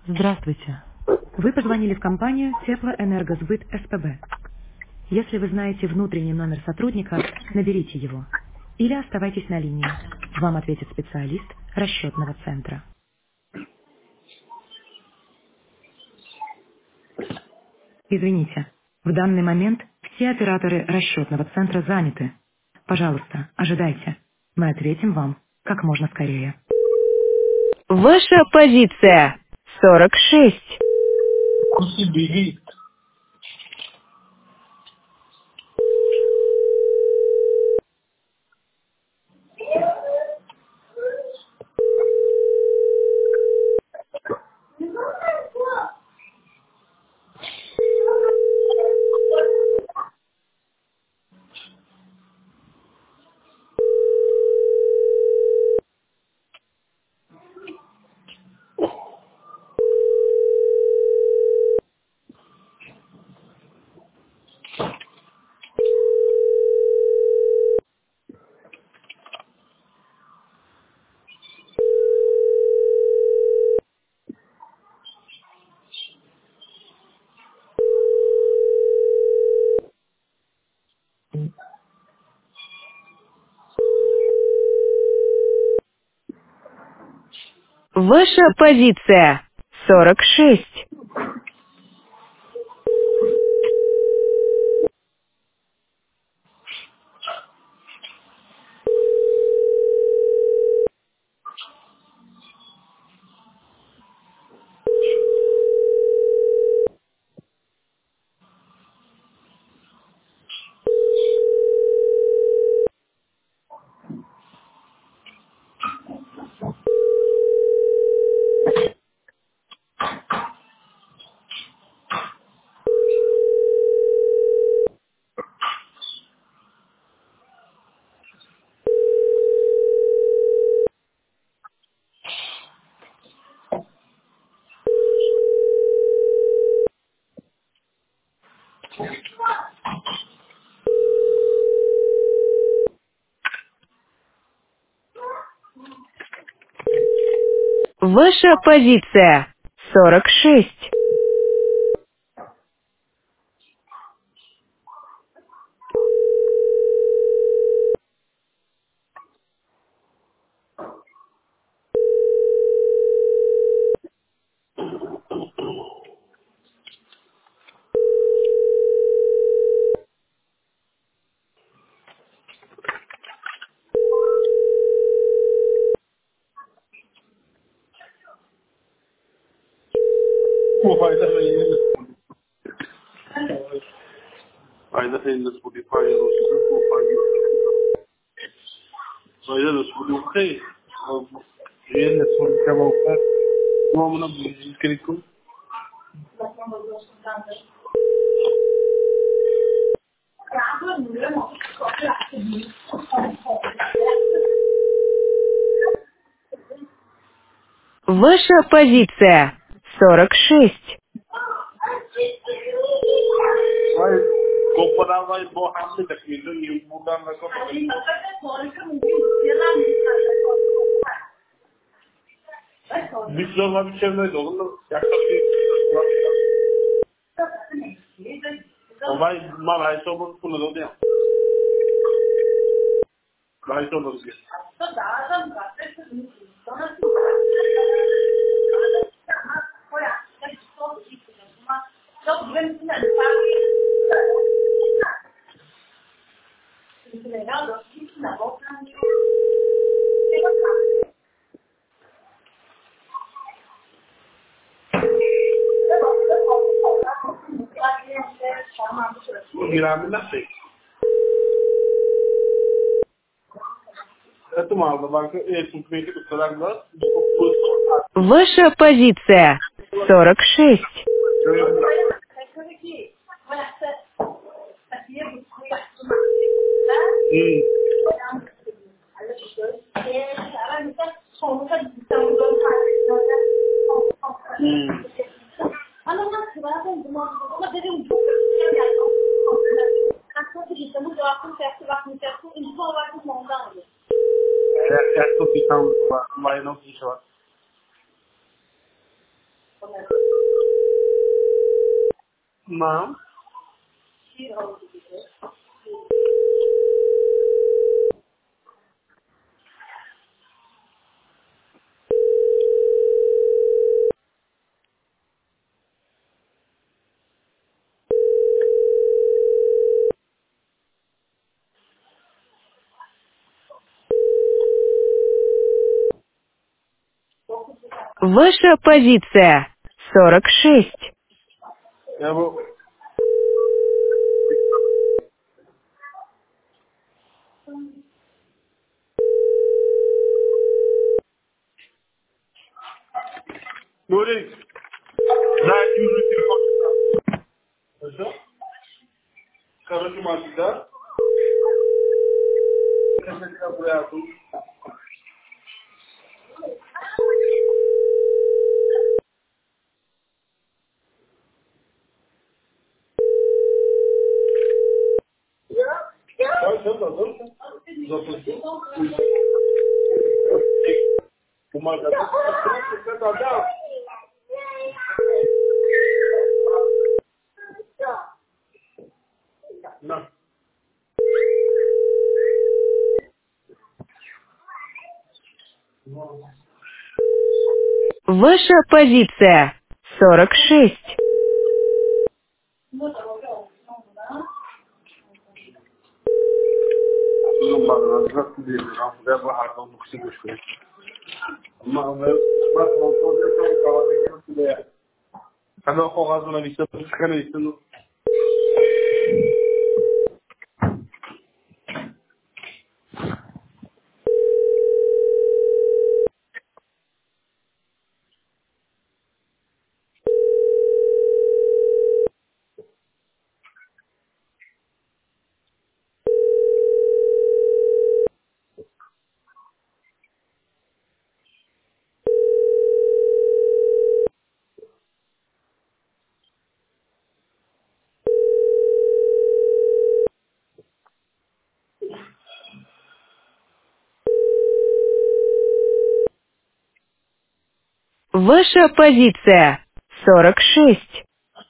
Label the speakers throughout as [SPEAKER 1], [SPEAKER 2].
[SPEAKER 1] Здравствуйте. Вы позвонили в компанию Теплоэнергосбыт СПБ. Если вы знаете внутренний номер сотрудника, наберите его. Или оставайтесь на линии. Вам ответит специалист расчетного центра. Извините, в данный момент все операторы расчетного центра заняты. Пожалуйста, ожидайте. Мы ответим вам как можно скорее. Ваша позиция 46.
[SPEAKER 2] Бери.
[SPEAKER 1] Ваша позиция 46. Ваша позиция 46.
[SPEAKER 2] Fayda senin de Spotify olsun. Fayda da Spotify. Diğer de Spotify olsun. Tamamına bir gerek yok.
[SPEAKER 1] Ваша позиция 46.
[SPEAKER 2] Vay Kopadan vay bu hamle takmilde yıl buradan da kopar. Bir sorma bir şey neydi oğlum? Yaklaşık. Vay mal ay sobun bunu da ya. Ay sobun diye. Bu giramı nasıl? Это мало, банка, этим книги, когда глаз,
[SPEAKER 1] Ваша позиция 46.
[SPEAKER 2] Essa opção vai não funcionar. Ma'am.
[SPEAKER 1] Ваша позиция 46.
[SPEAKER 2] Yeah, but Nuri, that you will Короче, мальчик, да? Запусти. Бумага. На.
[SPEAKER 1] Ваша позиция 46.
[SPEAKER 2] Когда қағазына висит, шыққан естің.
[SPEAKER 1] Ваша позиция 46.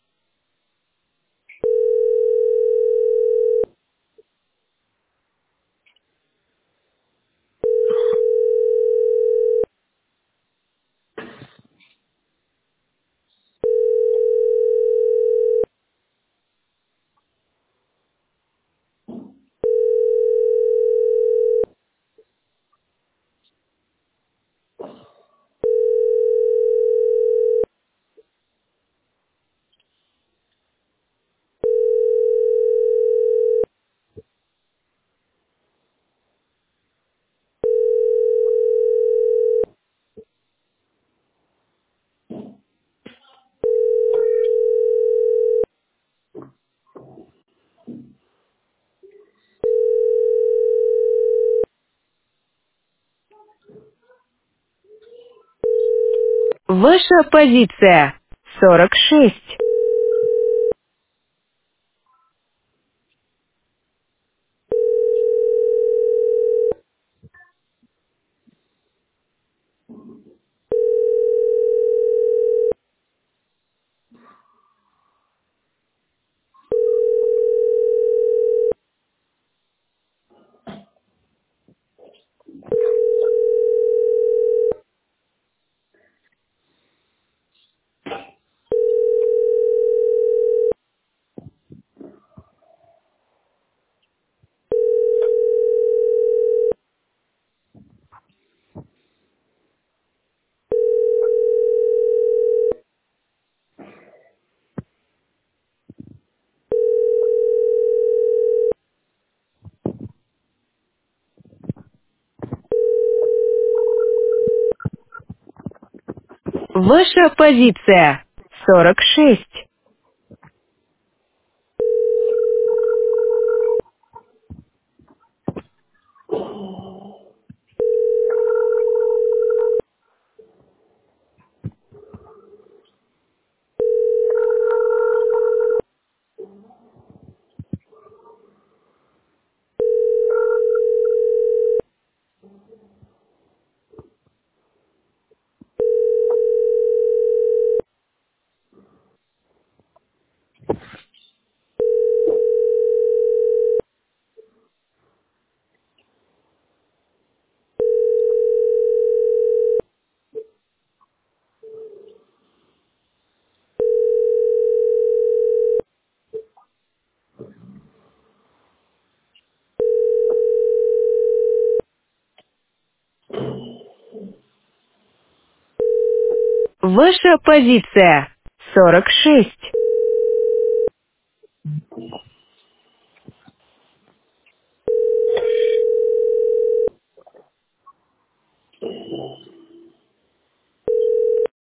[SPEAKER 1] Ваша позиция 46. Ваша позиция 46.
[SPEAKER 3] Ваша позиция 46.